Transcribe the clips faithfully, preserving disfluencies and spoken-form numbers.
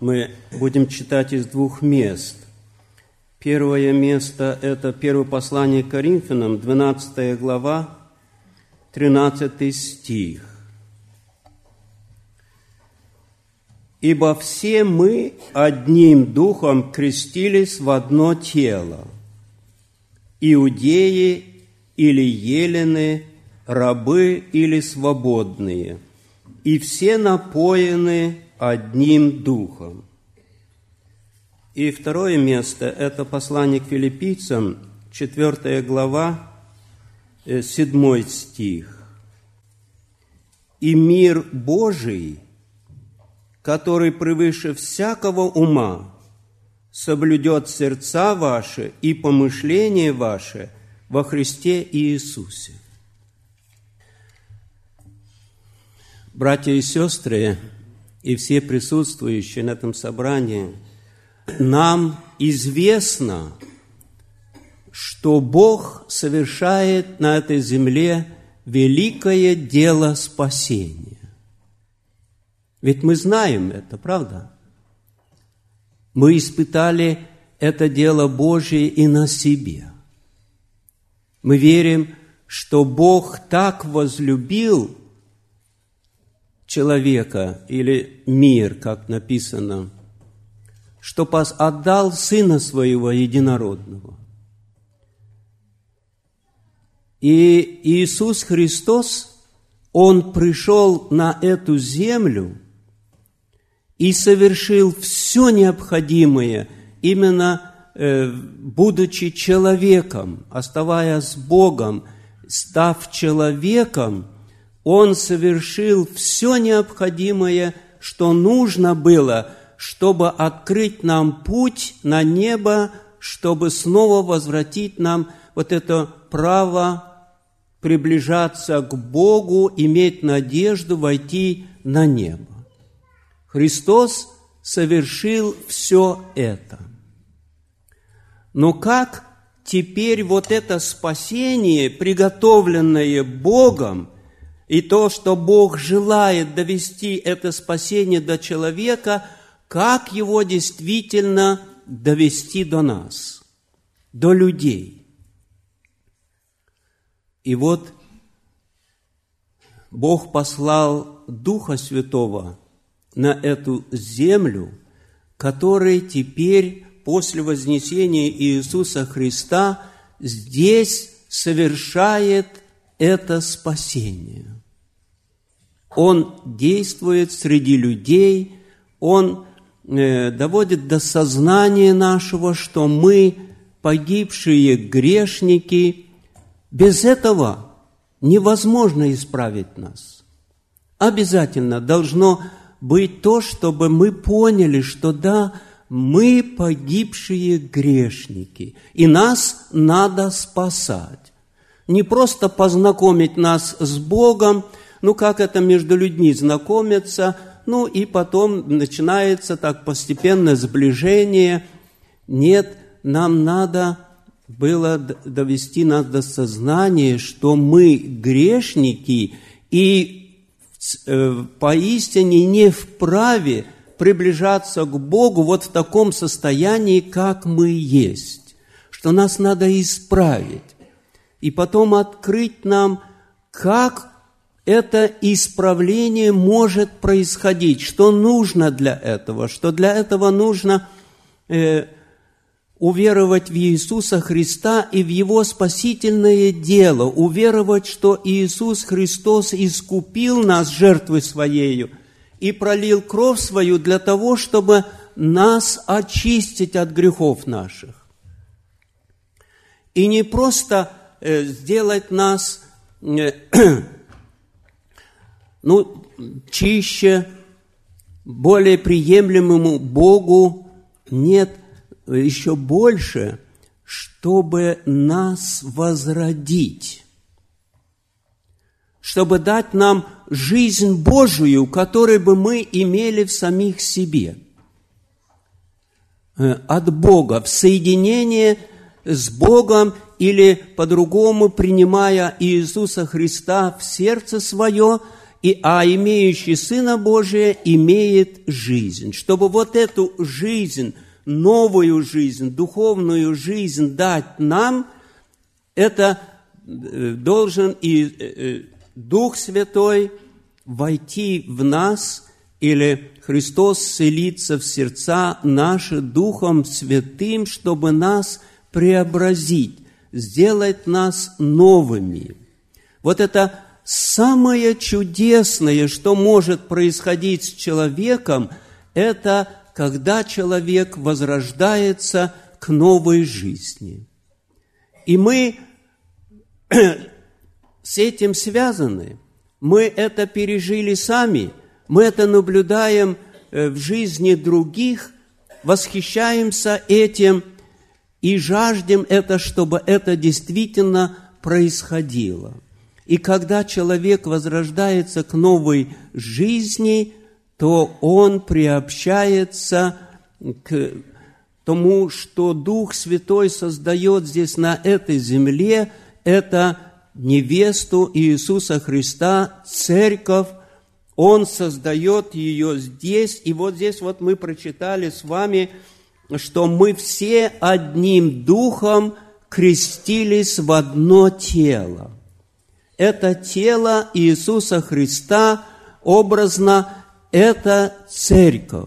Мы будем читать из двух мест. Первое место – это первое послание к Коринфянам, двенадцатая глава, тринадцатый стих. «Ибо все мы одним духом крестились в одно тело, иудеи или елены, рабы или свободные, и все напоены одним духом». И второе место – это послание к филиппийцам, четвертая глава, седьмой стих. «И мир Божий, который превыше всякого ума, соблюдет сердца ваши и помышления ваши во Христе Иисусе». Братья и сестры, и все присутствующие на этом собрании, нам известно, что Бог совершает на этой земле великое дело спасения. Ведь мы знаем это, правда? Мы испытали это дело Божие и на себе. Мы верим, что Бог так возлюбил человека или мир, как написано, что отдал Сына Своего Единородного. И Иисус Христос, Он пришел на эту землю и совершил все необходимое, именно э, будучи человеком, оставаясь Богом, став человеком, Он совершил все необходимое, что нужно было, чтобы открыть нам путь на небо, чтобы снова возвратить нам вот это право приближаться к Богу, иметь надежду войти на небо. Христос совершил все это. Но как теперь вот это спасение, приготовленное Богом, и то, что Бог желает довести это спасение до человека, как его действительно довести до нас, до людей? И вот Бог послал Духа Святого на эту землю, который теперь, после вознесения Иисуса Христа, здесь совершает это спасение. Он действует среди людей, Он э, доводит до сознания нашего, что мы, погибшие грешники, без этого невозможно исправить нас. Обязательно должно быть то, чтобы мы поняли, что да, мы погибшие грешники, и нас надо спасать. Не просто познакомить нас с Богом, ну, как это между людьми знакомятся, ну, и потом начинается так постепенное сближение. Нет, нам надо было довести нас до сознания, что мы грешники, и э, поистине не вправе приближаться к Богу вот в таком состоянии, как мы есть, что нас надо исправить, и потом открыть нам, как это исправление может происходить, что нужно для этого, что для этого нужно э, уверовать в Иисуса Христа и в Его спасительное дело, уверовать, что Иисус Христос искупил нас жертвой Своею и пролил кровь Свою для того, чтобы нас очистить от грехов наших. И не просто э, сделать нас э, ну, чище, более приемлемому Богу, нет, еще больше, чтобы нас возродить, чтобы дать нам жизнь Божию, которую бы мы имели в самих себе, от Бога, в соединение с Богом, или по-другому принимая Иисуса Христа в сердце свое и, а имеющий Сына Божия имеет жизнь. Чтобы вот эту жизнь, новую жизнь, духовную жизнь дать нам, это должен и Дух Святой войти в нас, или Христос селится в сердца наши Духом Святым, чтобы нас преобразить, сделать нас новыми. Вот это самое чудесное, что может происходить с человеком, это когда человек возрождается к новой жизни. И мы с этим связаны. Мы это пережили сами, мы это наблюдаем в жизни других, восхищаемся этим и жаждем это, чтобы это действительно происходило. И когда человек возрождается к новой жизни, то он приобщается к тому, что Дух Святой создает здесь на этой земле, это невесту Иисуса Христа, церковь. Он создает ее здесь. И вот здесь вот мы прочитали с вами, что мы все одним духом крестились в одно тело. Это тело Иисуса Христа, образно, это церковь.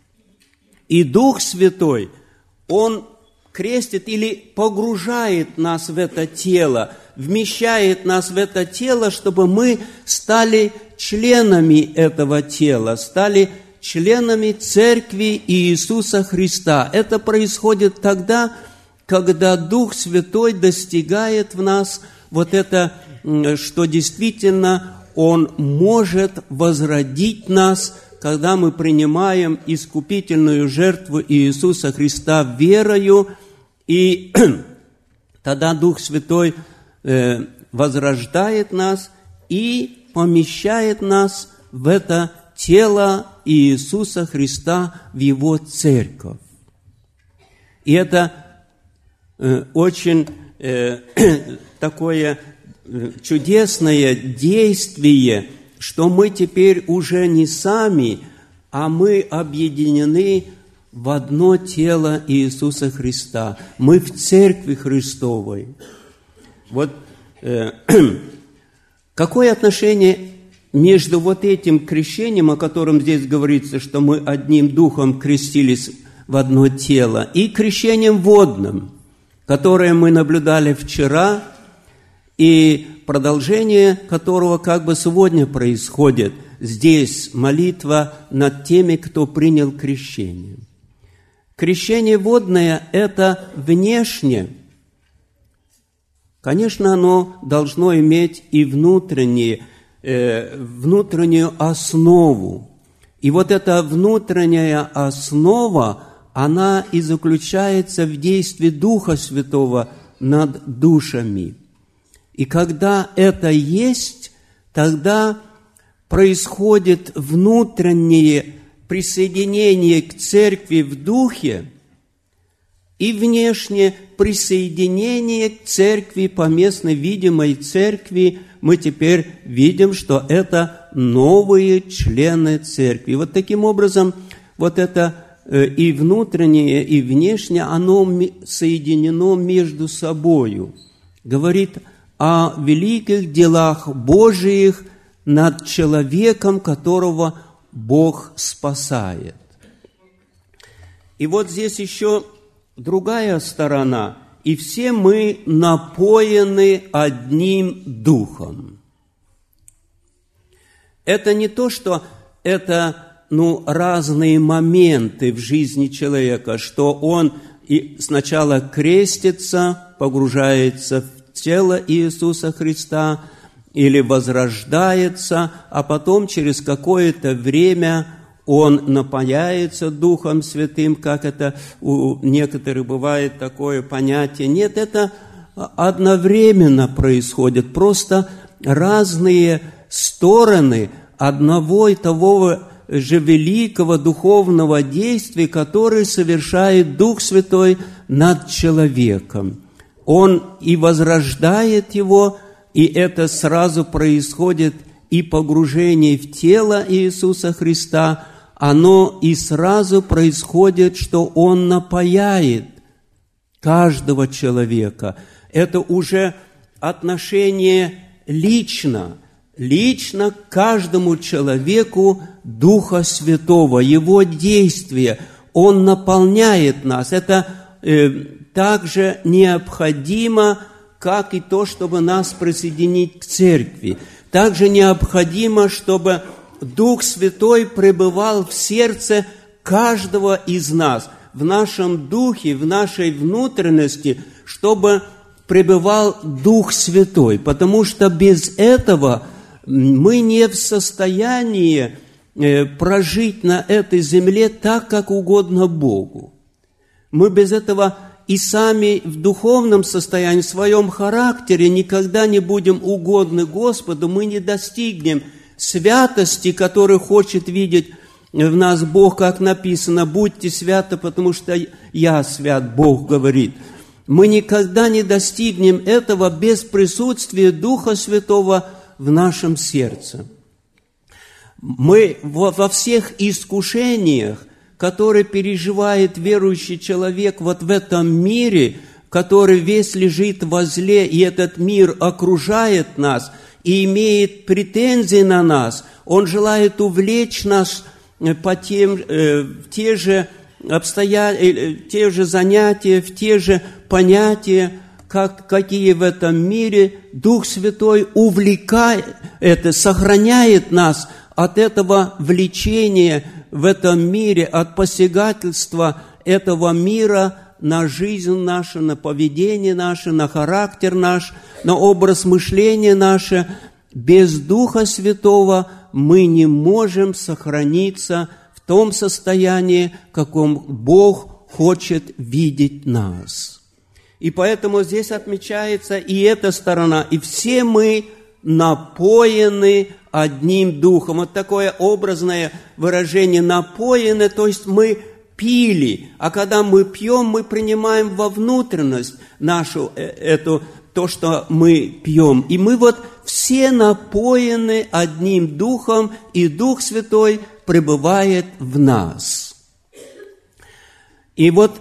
И Дух Святой, Он крестит или погружает нас в это тело, вмещает нас в это тело, чтобы мы стали членами этого тела, стали членами Церкви Иисуса Христа. Это происходит тогда, когда Дух Святой достигает в нас вот это, что действительно Он может возродить нас, когда мы принимаем искупительную жертву Иисуса Христа верою, и тогда Дух Святой э, возрождает нас и помещает нас в это тело Иисуса Христа, в Его церковь. И это э, очень э, такое э, чудесное действие, что мы теперь уже не сами, а мы объединены в одно тело Иисуса Христа. Мы в Церкви Христовой. Вот э, какое отношение между вот этим крещением, о котором здесь говорится, что мы одним духом крестились в одно тело, и крещением водным, которое мы наблюдали вчера, и продолжение которого как бы сегодня происходит. Здесь молитва над теми, кто принял крещение. Крещение водное – это внешне. Конечно, оно должно иметь и внутреннее, э, внутреннюю основу. И вот эта внутренняя основа, она и заключается в действии Духа Святого над душами. И когда это есть, тогда происходит внутреннее присоединение к церкви в духе и внешнее присоединение к церкви, поместной видимой церкви. Мы теперь видим, что это новые члены церкви. Вот таким образом, вот это и внутреннее, и внешнее, оно соединено между собою. Говорит о великих делах Божиих над человеком, которого Бог спасает. И вот здесь еще другая сторона. И все мы напоены одним духом. Это не то, что это ну, разные моменты в жизни человека, что он и сначала крестится, погружается в тело Иисуса Христа или возрождается, а потом через какое-то время он напояется Духом Святым, как это у некоторых бывает такое понятие. Нет, это одновременно происходит, просто разные стороны одного и того же великого духовного действия, которое совершает Дух Святой над человеком. Он и возрождает его, и это сразу происходит и погружение в тело Иисуса Христа, оно и сразу происходит, что Он напояет каждого человека. Это уже отношение лично, лично к каждому человеку Духа Святого, Его действие. Он наполняет нас. Это э, также необходимо, как и то, чтобы нас присоединить к церкви. Также необходимо, чтобы Дух Святой пребывал в сердце каждого из нас, в нашем духе, в нашей внутренности, чтобы пребывал Дух Святой, потому что без этого мы не в состоянии прожить на этой земле так, как угодно Богу. Мы без этого и сами в духовном состоянии, в своем характере никогда не будем угодны Господу, мы не достигнем святости, которую хочет видеть в нас Бог, как написано: «Будьте святы, потому что я свят», Бог говорит. Мы никогда не достигнем этого без присутствия Духа Святого в нашем сердце. Мы во всех искушениях, которые переживает верующий человек вот в этом мире, который весь лежит во зле, и этот мир окружает нас и имеет претензии на нас, он желает увлечь нас по тем, э, в те же обстоятельства, те же занятия, в те же понятия, как, какие в этом мире. Дух Святой увлекает это, сохраняет нас от этого влечения в этом мире, от посягательства этого мира на жизнь нашу, на поведение наше, на характер наш, на образ мышления наше. Без Духа Святого мы не можем сохраниться в том состоянии, в каком Бог хочет видеть нас. И поэтому здесь отмечается и эта сторона, и все мы напоены одним духом. Вот такое образное выражение «напоены», то есть мы пили, а когда мы пьем, мы принимаем во внутренность нашу эту, то, что мы пьем. И мы вот все напоены одним духом, и Дух Святой пребывает в нас. И вот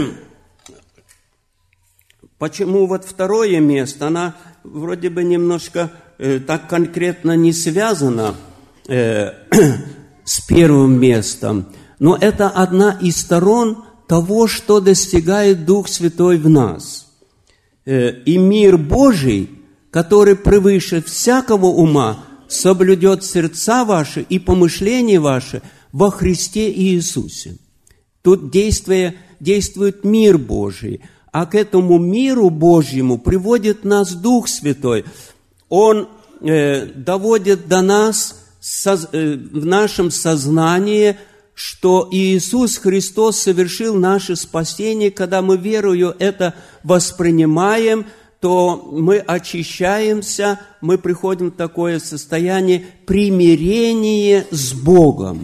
почему вот второе место, она вроде бы немножко э, так конкретно не связана э, с первым местом, но это одна из сторон того, что достигает Дух Святой в нас. Э, и мир Божий, который превыше всякого ума, соблюдет сердца ваши и помышления ваши во Христе Иисусе. Тут действие, действует мир Божий, а к этому миру Божьему приводит нас Дух Святой. Он э, доводит до нас соз, э, в нашем сознании, что Иисус Христос совершил наше спасение. Когда мы верою это воспринимаем, то мы очищаемся, мы приходим в такое состояние примирения с Богом.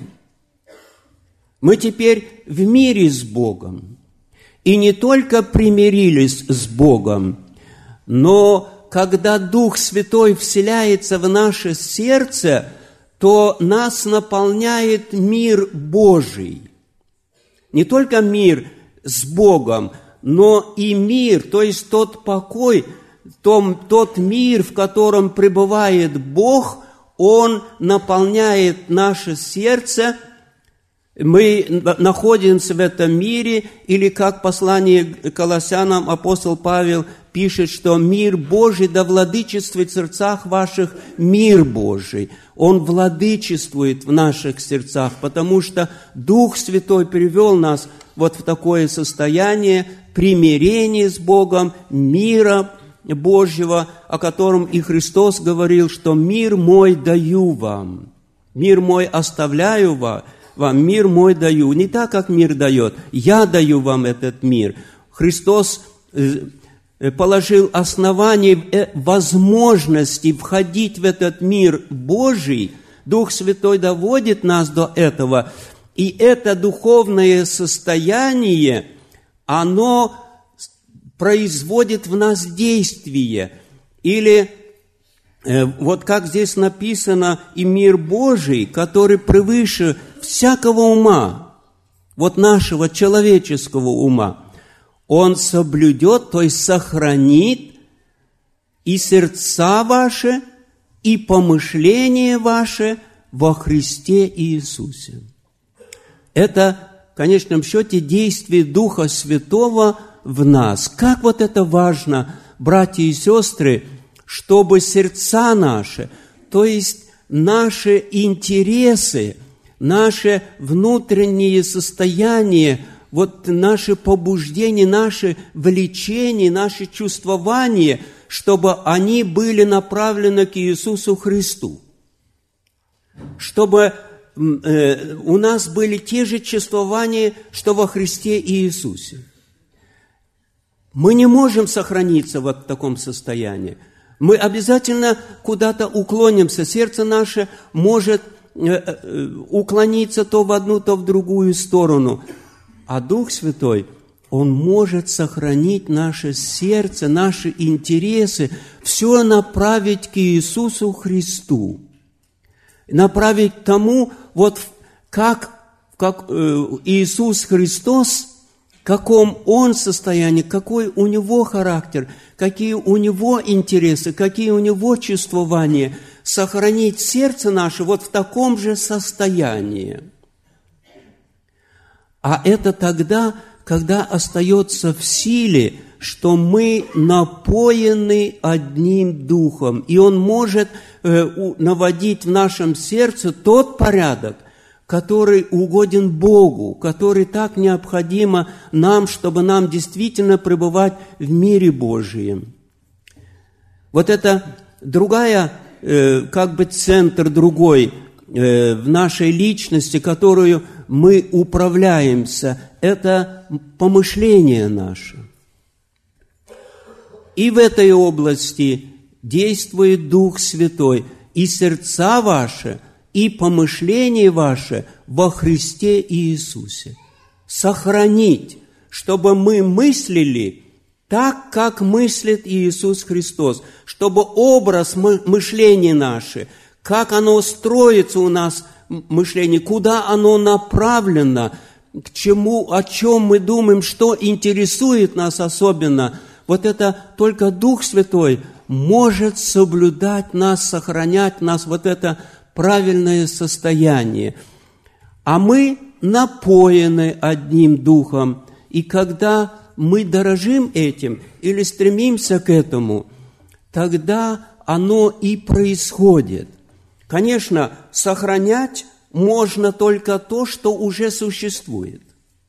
Мы теперь в мире с Богом. И не только примирились с Богом, но когда Дух Святой вселяется в наше сердце, то нас наполняет мир Божий. Не только мир с Богом, но и мир, то есть тот покой, тот, тот мир, в котором пребывает Бог, Он наполняет наше сердце. Мы находимся в этом мире, или как послание к Колоссянам апостол Павел пишет, что мир Божий да владычествует в сердцах ваших, мир Божий. Он владычествует в наших сердцах, потому что Дух Святой привел нас вот в такое состояние примирения с Богом, мира Божьего, о котором и Христос говорил, что «мир мой даю вам, мир мой оставляю вам». Вам мир мой даю, не так, как мир дает. Я даю вам этот мир. Христос положил основание возможности входить в этот мир Божий. Дух Святой доводит нас до этого. И это духовное состояние, оно производит в нас действие. Или вот как здесь написано, и мир Божий, который превыше всякого ума, вот нашего человеческого ума, он соблюдет, то есть сохранит и сердца ваши, и помышления ваши во Христе Иисусе. Это, в конечном счете, действие Духа Святого в нас. Как вот это важно, братья и сестры, чтобы сердца наши, то есть наши интересы, наше внутреннее состояние, вот наши побуждения, наши влечения, наши чувствования, чтобы они были направлены к Иисусу Христу. Чтобы э, у нас были те же чувствования, что во Христе Иисусе. Мы не можем сохраниться вот в таком состоянии. Мы обязательно куда-то уклонимся. Сердце наше может уклониться то в одну, то в другую сторону. А Дух Святой, Он может сохранить наше сердце, наши интересы, все направить к Иисусу Христу. Направить к тому, вот как, как Иисус Христос, в каком Он состоянии, какой у Него характер, какие у Него интересы, какие у Него чувствования, сохранить сердце наше вот в таком же состоянии. А это тогда, когда остается в силе, что мы напоены одним Духом, и Он может э, наводить в нашем сердце тот порядок, который угоден Богу, который так необходимо нам, чтобы нам действительно пребывать в мире Божием. Вот это другая, э, как бы центр другой э, в нашей личности, которую мы управляемся, это помышление наше. И в этой области действует Дух Святой, и сердца ваши, и помышления ваши во Христе Иисусе. Сохранить, чтобы мы мыслили так, как мыслит Иисус Христос, чтобы образ мышления наши, как оно строится у нас, мышление, куда оно направлено, к чему, о чем мы думаем, что интересует нас особенно, вот это только Дух Святой может соблюдать нас, сохранять нас, вот это правильное состояние. А мы напоены одним Духом, и когда мы дорожим этим или стремимся к этому, тогда оно и происходит. Конечно, сохранять можно только то, что уже существует.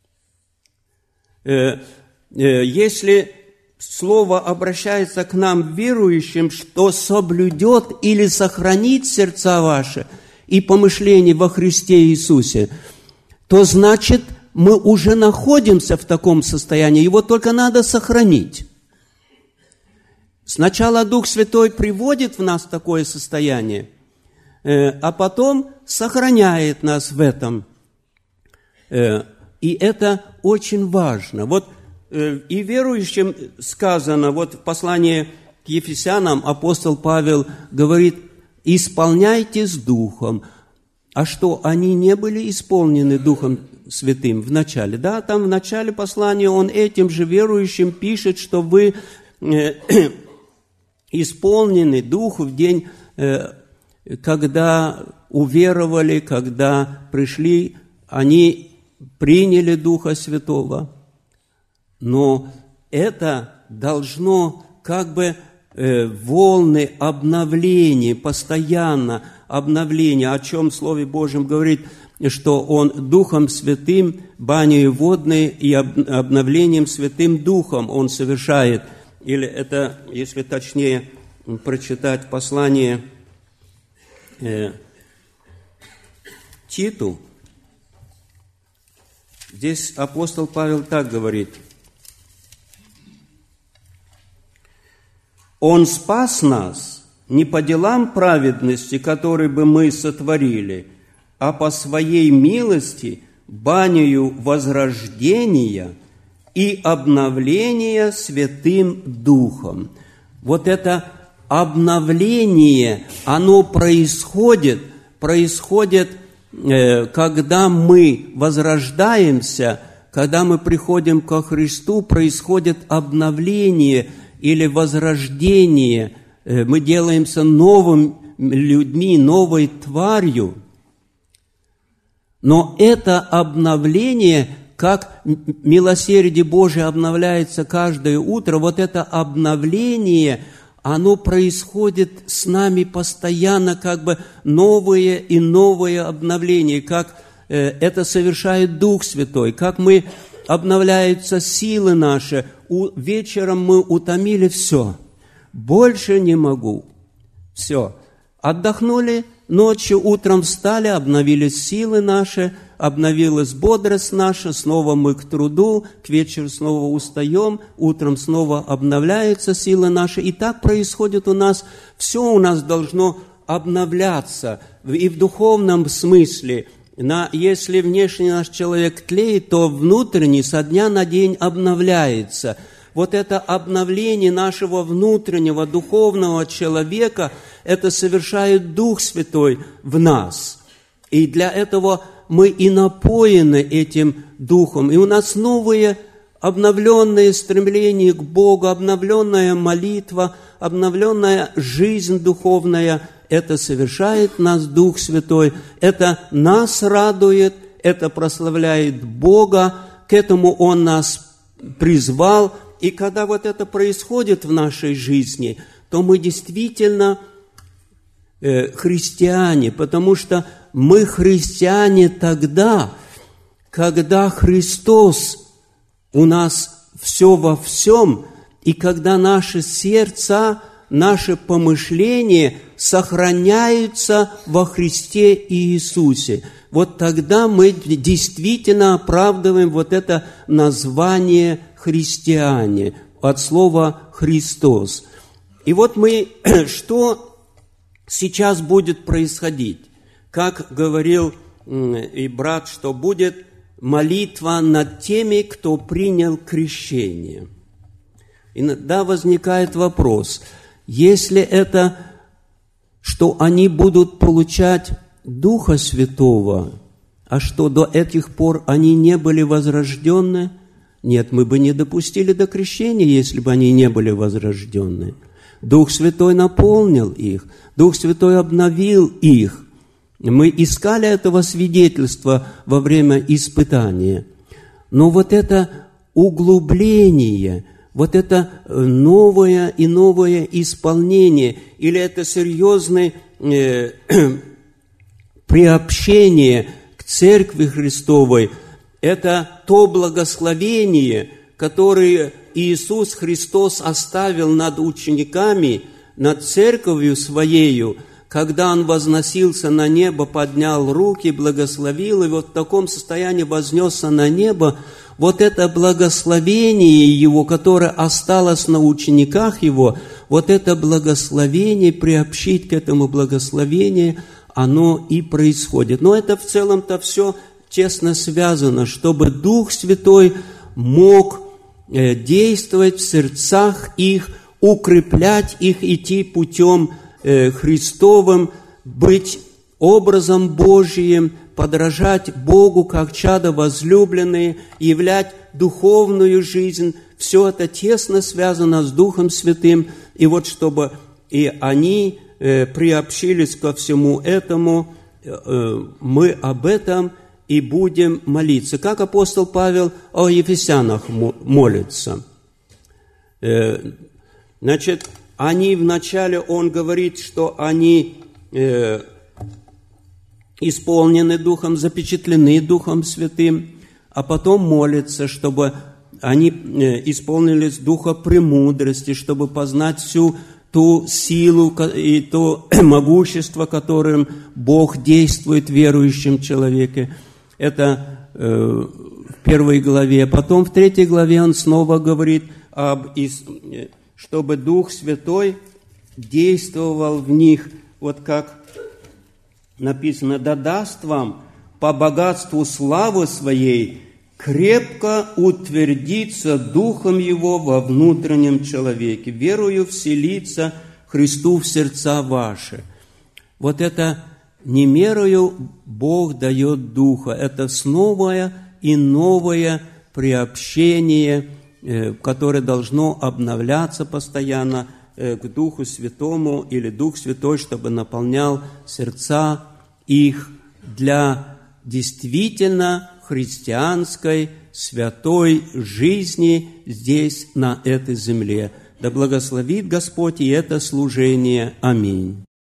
Если Слово обращается к нам, верующим, что соблюдет или сохранит сердца ваши и помышления во Христе Иисусе, то значит, мы уже находимся в таком состоянии, его только надо сохранить. Сначала Дух Святой приводит в нас такое состояние, а потом сохраняет нас в этом. И это очень важно. Вот и верующим сказано, вот в послании к Ефесянам апостол Павел говорит, исполняйте с Духом. А что, они не были исполнены Духом Святым в начале? Да, там в начале послания он этим же верующим пишет, что вы исполнены Духу в день, когда уверовали, когда пришли, они приняли Духа Святого. Но это должно как бы э, волны обновления, постоянно обновления, о чем в Слове Божьем говорит, что Он Духом Святым, баней водной и обновлением Святым Духом Он совершает. Или это, если точнее прочитать послание э, Титу, здесь апостол Павел так говорит: Он спас нас не по делам праведности, которые бы мы сотворили, а по Своей милости, банию возрождения и обновления Святым Духом. Вот это обновление, оно происходит, происходит, когда мы возрождаемся, когда мы приходим ко Христу, происходит обновление или возрождение. Мы делаемся новыми людьми, новой тварью. Но это обновление, как милосердие Божие обновляется каждое утро, вот это обновление, оно происходит с нами постоянно, как бы новое и новое обновление, как э, это совершает Дух Святой, как мы обновляются силы наши. У, вечером мы утомили, все, больше не могу, все. Отдохнули, ночью, утром встали, обновились силы наши, обновилась бодрость наша, снова мы к труду, к вечеру снова устаем, утром снова обновляются силы наши. И так происходит у нас, все у нас должно обновляться. И в духовном смысле, на, если внешний наш человек тлеет, то внутренний со дня на день обновляется. Вот это обновление нашего внутреннего духовного человека, это совершает Дух Святой в нас. И для этого мы и напоены этим Духом. И у нас новые обновленные стремления к Богу, обновленная молитва, обновленная жизнь духовная. Это совершает нас Дух Святой. Это нас радует, это прославляет Бога. К этому Он нас призвал. И когда вот это происходит в нашей жизни, то мы действительно э, христиане, потому что мы христиане тогда, когда Христос у нас все во всем, и когда наши сердца, наши помышления сохраняются во Христе Иисусе. Вот тогда мы действительно оправдываем вот это название христиане, от слова «Христос». И вот мы, что сейчас будет происходить? Как говорил и брат, что будет молитва над теми, кто принял крещение. Иногда возникает вопрос, если это, что они будут получать Духа Святого, а что до этих пор они не были возрождены? Нет, мы бы не допустили до крещения, если бы они не были возрождены. Дух Святой наполнил их, Дух Святой обновил их. Мы искали этого свидетельства во время испытания. Но вот это углубление, вот это новое и новое исполнение, или это серьезное э, приобщение к Церкви Христовой, это то благословение, которое Иисус Христос оставил над учениками, над Церковью Своею, когда Он возносился на небо, поднял руки, благословил, и вот в таком состоянии вознесся на небо. Вот это благословение Его, которое осталось на учениках Его, вот это благословение, приобщить к этому благословению, оно и происходит. Но это в целом-то все тесно связано, чтобы Дух Святой мог действовать в сердцах их, укреплять их, идти путем Христовым, быть образом Божиим, подражать Богу, как чадо возлюбленные, являть духовную жизнь. Все это тесно связано с Духом Святым. И вот чтобы и они приобщились ко всему этому, мы об этом и будем молиться. Как апостол Павел о Ефесянах молится. Значит, они вначале, он говорит, что они э, исполнены Духом, запечатлены Духом Святым, а потом молится, чтобы они э, исполнились Духа премудрости, чтобы познать всю ту силу и то могущество, которым Бог действует в верующем человеке. Это э, в первой главе. Потом в третьей главе он снова говорит об... чтобы Дух Святой действовал в них, вот как написано, «Да даст вам по богатству славы Своей крепко утвердиться Духом Его во внутреннем человеке, верою вселиться Христу в сердца ваши. Вот это не мерою Бог дает Духа, это снова и новое приобщение, которое должно обновляться постоянно к Духу Святому, или Дух Святой, чтобы наполнял сердца их для действительно христианской, святой жизни здесь, на этой земле. Да благословит Господь и это служение. Аминь.